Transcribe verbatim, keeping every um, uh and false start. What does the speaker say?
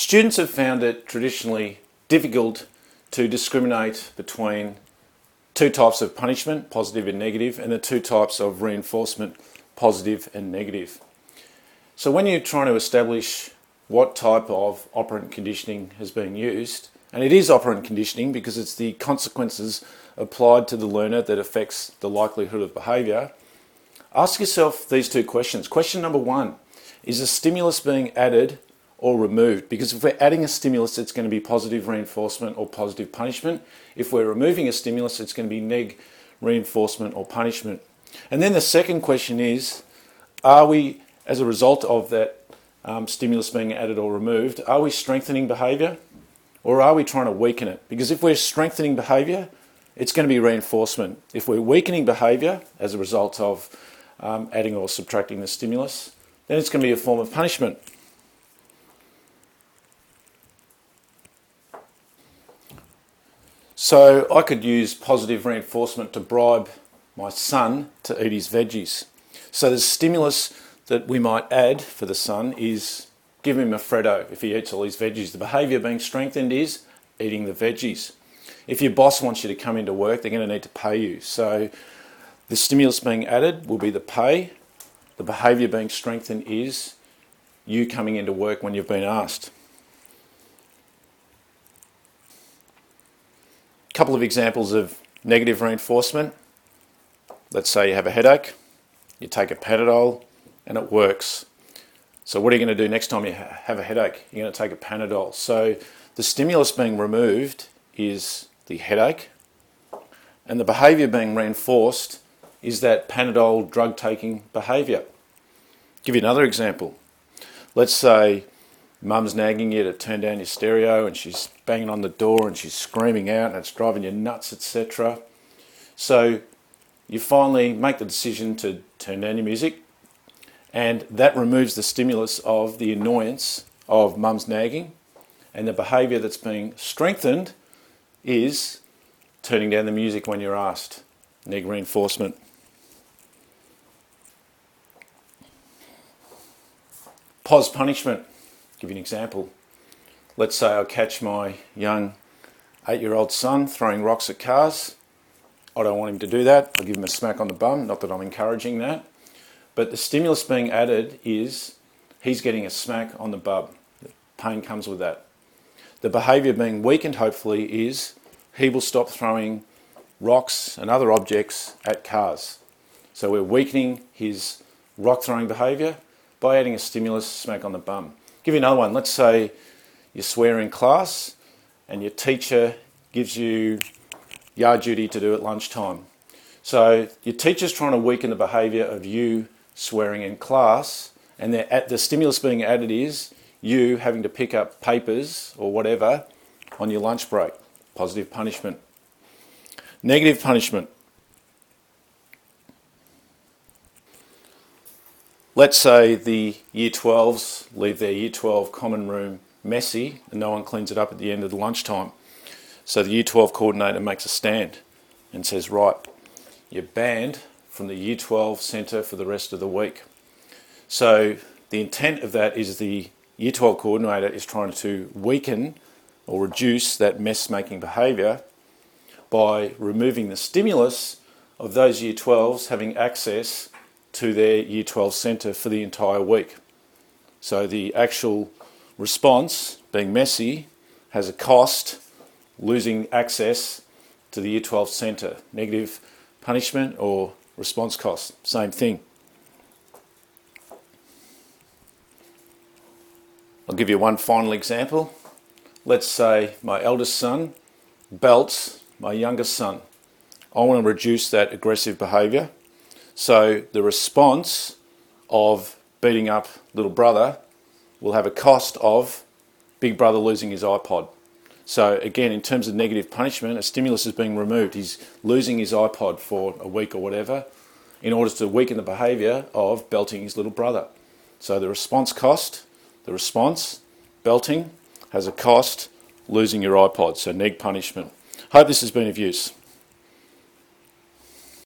Students have found it traditionally difficult to discriminate between two types of punishment, positive and negative, and the two types of reinforcement, positive and negative. So when you're trying to establish what type of operant conditioning has been used, and it is operant conditioning because it's the consequences applied to the learner that affects the likelihood of behaviour, ask yourself these two questions. Question number one, is a stimulus being added or removed? Because if we're adding a stimulus, it's going to be positive reinforcement or positive punishment. If we're removing a stimulus, it's going to be neg reinforcement or punishment. And then the second question is, are we, as a result of that um, stimulus being added or removed, are we strengthening behaviour or are we trying to weaken it? Because if we're strengthening behaviour, it's going to be reinforcement. If we're weakening behaviour as a result of um, adding or subtracting the stimulus, then it's going to be a form of punishment. So I could use positive reinforcement to bribe my son to eat his veggies. So the stimulus that we might add for the son is give him a Freddo if he eats all his veggies. The behaviour being strengthened is eating the veggies. If your boss wants you to come into work, they're going to need to pay you. So the stimulus being added will be the pay. The behaviour being strengthened is you coming into work when you've been asked. A couple of examples of negative reinforcement. Let's say you have a headache, you take a Panadol and it works. So what are you going to do next time you ha- have a headache? You're going to take a Panadol. So the stimulus being removed is the headache, and the behaviour being reinforced is that Panadol drug-taking behaviour. Give you another example. Let's say mum's nagging you to turn down your stereo and she's banging on the door and she's screaming out and it's driving you nuts, et cetera. So you finally make the decision to turn down your music, and that removes the stimulus of the annoyance of mum's nagging, and the behaviour that's being strengthened is turning down the music when you're asked. Neg reinforcement. Pos punishment. Give you an example. Let's say I catch my young eight-year-old son throwing rocks at cars. I don't want him to do that. I'll give him a smack on the bum, not that I'm encouraging that. But the stimulus being added is he's getting a smack on the bum. The pain comes with that. The behaviour being weakened, hopefully, is he will stop throwing rocks and other objects at cars. So we're weakening his rock-throwing behaviour by adding a stimulus, smack on the bum. Give you another one. Let's say you swear in class and your teacher gives you yard duty to do at lunchtime. So your teacher's trying to weaken the behaviour of you swearing in class, and the, the stimulus being added is you having to pick up papers or whatever on your lunch break. Positive punishment. Negative punishment. Let's say the year twelves leave their year twelve common room messy and no one cleans it up at the end of the lunchtime. So the year twelve coordinator makes a stand and says, right, you're banned from the year twelve centre for the rest of the week. So the intent of that is the year twelve coordinator is trying to weaken or reduce that mess-making behaviour by removing the stimulus of those year twelves having access to their year twelve centre for the entire week. So the actual response, being messy, has a cost, losing access to the year twelve centre. Negative punishment or response cost, same thing. I'll give you one final example. Let's say my eldest son belts my youngest son. I want to reduce that aggressive behaviour. So the response of beating up little brother will have a cost of big brother losing his iPod. So again, in terms of negative punishment, a stimulus is being removed. He's losing his iPod for a week or whatever in order to weaken the behaviour of belting his little brother. So the response cost, the response, belting, has a cost, losing your iPod. So neg punishment. Hope this has been of use.